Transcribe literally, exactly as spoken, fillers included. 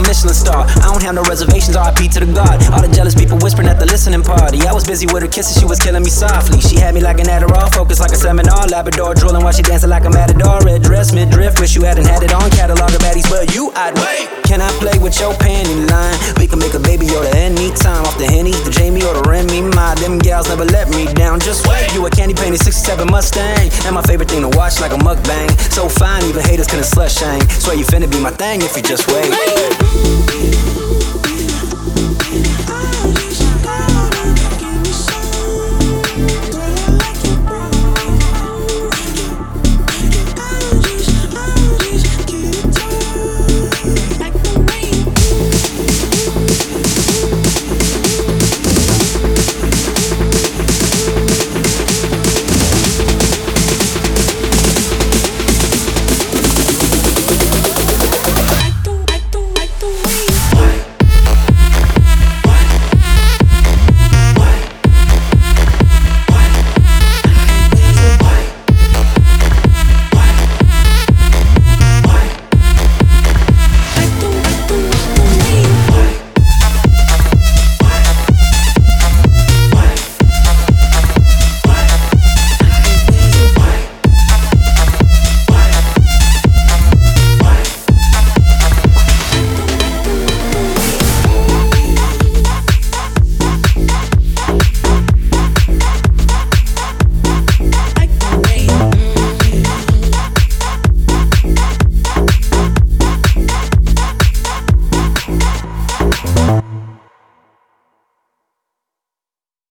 Michelin star. I don't have no reservations, R I P to the God. All the jealous people whispering at the listening party. I was busy with her kisses, she was killing me softly. She had me like an Adderall, focused like a seminar. Labrador drooling while she dancing like a matador. Red dress, mid-drift, wish you hadn't had it on. Catalog of baddies, but you, I'd wait. Can I play with your panty line? We can make a baby Yoda anytime. Off the Henny, the Jamie, or the Remy Ma. Them gals never let me down, just wait. You a candy painted sixty-seven Mustang, and my favorite thing to watch like a mukbang. So fine, even haters couldn't slut shame. Swear you finna be my thing if you just wait.